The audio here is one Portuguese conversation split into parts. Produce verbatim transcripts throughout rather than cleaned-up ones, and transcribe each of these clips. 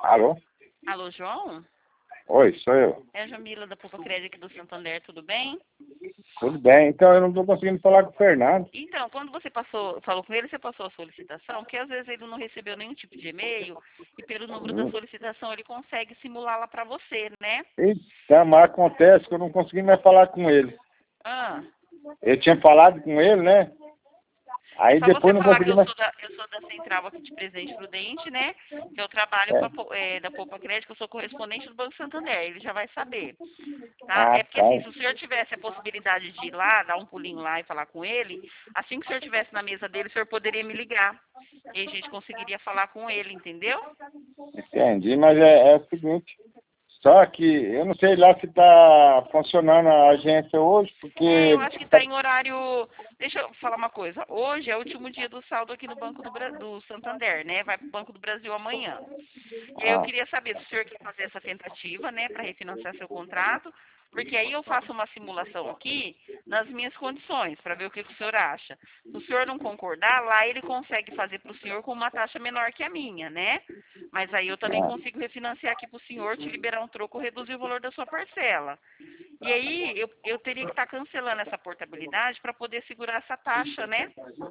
Alô? Alô, João? Oi, sou eu. É a Jamila da Poupa Crédito aqui do Santander, tudo bem? Tudo bem, então eu não estou conseguindo falar com o Fernando. Então, quando você passou, falou com ele, você passou a solicitação, porque às vezes ele não recebeu nenhum tipo de e-mail e pelo número da Hum. solicitação ele consegue simular lá para você, né? Então, mas acontece que eu não consegui mais falar com ele. Ah, Eu tinha falado com ele, né? Aí é só você depois não falar que consegui eu mais... sou da, eu sou da Central aqui de Presidente Prudente, né? Que eu trabalho com É. a, Po- é, da Poupa Crédito, que eu sou correspondente do Banco Santander, ele já vai saber. Tá? Ah, É porque tá. assim, se o senhor tivesse a possibilidade de ir lá, dar um pulinho lá e falar com ele, assim que o senhor estivesse na mesa dele, o senhor poderia me ligar. E aí a gente conseguiria falar com ele, entendeu? Entendi, mas é, é o seguinte... Só que eu não sei lá se está funcionando a agência hoje, É, eu porque... acho que está em horário. Deixa eu falar uma coisa. Hoje é o último dia do saldo aqui no Banco do, Bra... do Santander, né? Vai para o Banco do Brasil amanhã. E aí eu Ah, queria saber se o senhor quer fazer essa tentativa, né, para refinanciar seu contrato, porque aí eu faço uma simulação aqui nas minhas condições, para ver o que, que o senhor acha. Se o senhor não concordar, lá ele consegue fazer para o senhor com uma taxa menor que a minha, né? Mas aí eu também ah, consigo refinanciar aqui para o senhor, te liberar um troco, reduzir o valor da sua parcela. E aí eu, eu teria que estar cancelando essa portabilidade para poder segurar essa taxa, né?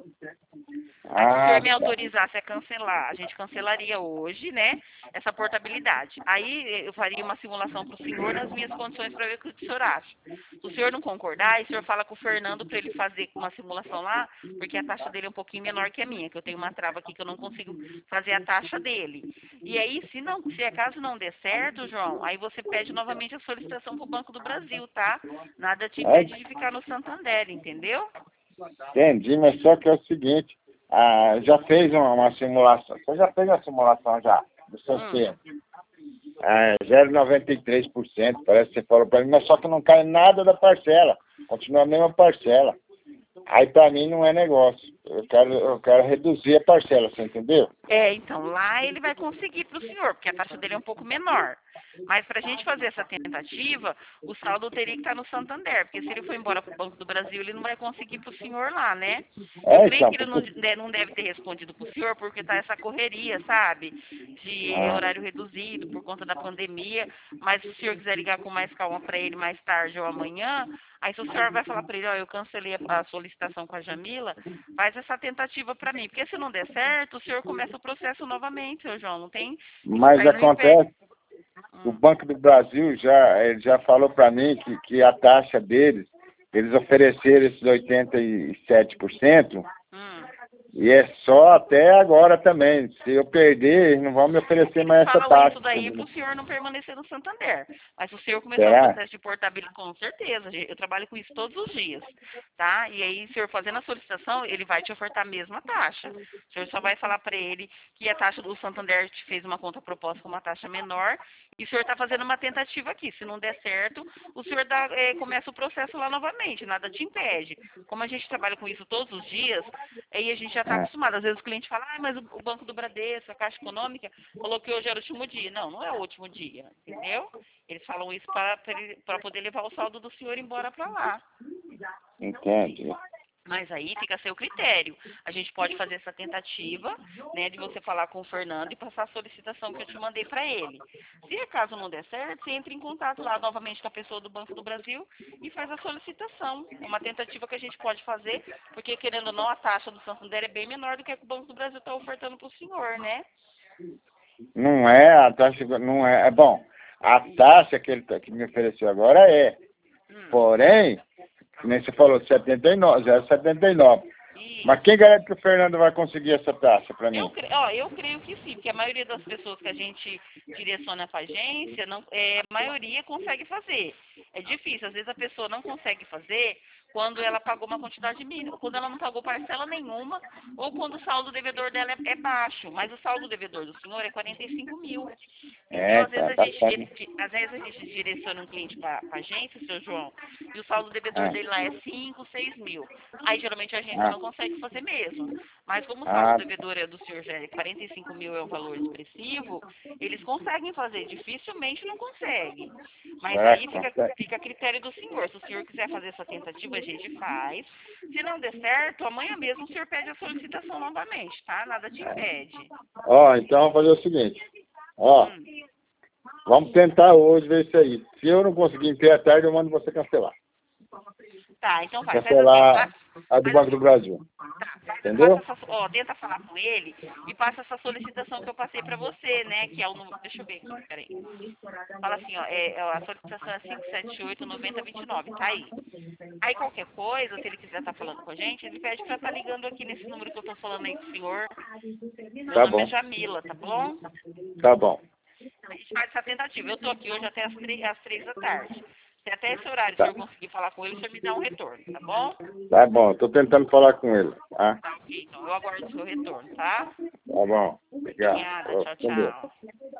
Aí se o senhor ah, me tá. autorizasse a cancelar, a gente cancelaria hoje, né, essa portabilidade. Aí eu faria uma simulação para o senhor nas minhas condições para ver o que o senhor acha. Se o senhor não concordar, aí o senhor fala com o Fernando para ele fazer uma simulação lá, porque a taxa dele é um pouquinho menor que a minha, que eu tenho uma trava aqui que eu não consigo fazer a taxa dele. E aí, se não, se acaso não der certo, João, aí você pede novamente a solicitação para o Banco do Brasil, tá? Nada te É, impede de ficar no Santander, entendeu? entendi, mas só que é o seguinte, ah, já fez uma, uma simulação, você já fez uma simulação já, do seu Hum. C. É, zero vírgula noventa e três por cento, parece que você falou para mim, mas só que não cai nada da parcela, continua a mesma parcela. Aí para mim não é negócio, eu quero, eu quero reduzir a parcela, você entendeu? É, então, lá ele vai conseguir para o senhor, porque a taxa dele é um pouco menor. Mas para a gente fazer essa tentativa, o saldo teria que estar no Santander, porque se ele for embora para o Banco do Brasil, ele não vai conseguir para o senhor lá, né? Eu É, creio então, que ele não, porque... de- não deve ter respondido para o senhor, porque está essa correria, sabe? De eh, Ah, horário reduzido por conta da pandemia. Mas se o senhor quiser ligar com mais calma para ele mais tarde ou amanhã, aí se o senhor vai falar para ele, ó, eu cancelei a a solicitação com a Jamila, faz essa tentativa para mim. Porque se não der certo, o senhor começa o processo novamente, seu João. Não tem. Isso mas aí não impede. acontece, o Hum, Banco do Brasil já, ele já falou para mim que, que a taxa deles, eles ofereceram esses oitenta e sete por cento, hum. e é só até agora também. Se eu perder, eles não vão me oferecer Eles mais essa falam taxa, isso daí para entendeu? o senhor não permanecer no Santander. Mas se o senhor começar o Será? processo de portabilidade, com certeza, gente, eu trabalho com isso todos os dias, tá? E aí, o senhor fazendo a solicitação, ele vai te ofertar a mesma taxa. O senhor só vai falar para ele que a taxa do Santander te fez uma conta proposta com uma taxa menor e o senhor está fazendo uma tentativa aqui. Se não der certo, o senhor dá, eh, começa o processo lá novamente, nada te impede. Como a gente trabalha com isso todos os dias, aí a gente já está É. acostumado. Às vezes o cliente fala, ah, mas o o Banco do Bradesco, a Caixa Econômica, falou que hoje era o último dia. Não, não é o último dia, entendeu? Eles falam isso para para poder levar o saldo do senhor embora para lá. Entendi. Mas aí fica a seu critério. A gente pode fazer essa tentativa, né, de você falar com o Fernando e passar a solicitação que eu te mandei para ele. Se caso não der certo, você entra em contato lá novamente com a pessoa do Banco do Brasil e faz a solicitação. É uma tentativa que a gente pode fazer, porque querendo ou não, a taxa do Santander é bem menor do que a que o Banco do Brasil está ofertando para o senhor, né? Não é a taxa, não é, é bom, a taxa que ele tá- que me ofereceu agora é, Hum. porém, que nem você falou, setenta e nove, zero vírgula setenta e nove. Mas Isso. quem garante que o Fernando vai conseguir essa taxa para Eu, mim? cre- ó, eu creio que sim, porque a maioria das pessoas que a gente direciona para a agência, não, é, a maioria consegue fazer. É difícil, às vezes a pessoa não consegue fazer quando ela pagou uma quantidade mínima, quando ela não pagou parcela nenhuma, ou quando o saldo devedor dela é, é baixo, mas o saldo devedor do senhor é quarenta e cinco mil. Entendeu? É, Às vezes então, a tá gente, certo. ele, às vezes a gente direciona um cliente para a agência, seu João, e o saldo devedor Ah, dele lá é cinco, seis mil. Aí geralmente a agência ah, não consegue fazer mesmo. Mas como o saldo ah, devedor é do senhor já é quarenta e cinco mil é um valor expressivo, eles conseguem fazer, dificilmente não conseguem. Mas será aí que fica, consegue? fica a critério do senhor. Se o senhor quiser fazer essa tentativa, a gente faz. Se não der certo, amanhã mesmo o senhor pede a solicitação novamente, tá? Nada te impede. Ó, então vamos fazer o seguinte, ó, Hum. Vamos tentar hoje ver isso aí. Se eu não conseguir em à tarde, eu mando você cancelar. Tá, então vai. Cancelar a do Banco do Brasil. Tá, entendeu? Essa, ó, tenta falar com ele e passa essa solicitação que eu passei pra você, né? Que é o número. Deixa eu ver aqui, peraí. Fala assim, ó, é, é, a solicitação é cinco sete oito, nove zero dois nove, tá aí. Aí qualquer coisa, se ele quiser estar falando com a gente, ele pede pra estar ligando aqui nesse número que eu tô falando aí com o senhor. Meu Tá nome bom. é Jamila, tá bom? Tá bom. A gente faz essa tentativa. Eu tô aqui hoje até as três, às três da tarde. Se até esse horário, Tá. se eu conseguir falar com ele, o senhor me dá um retorno, tá bom? Tá bom, tô tentando falar com ele. Tá, Tá ok, então eu aguardo o seu retorno, tá? tá bom. Obrigado. Obrigada, Vou tchau, atender. tchau.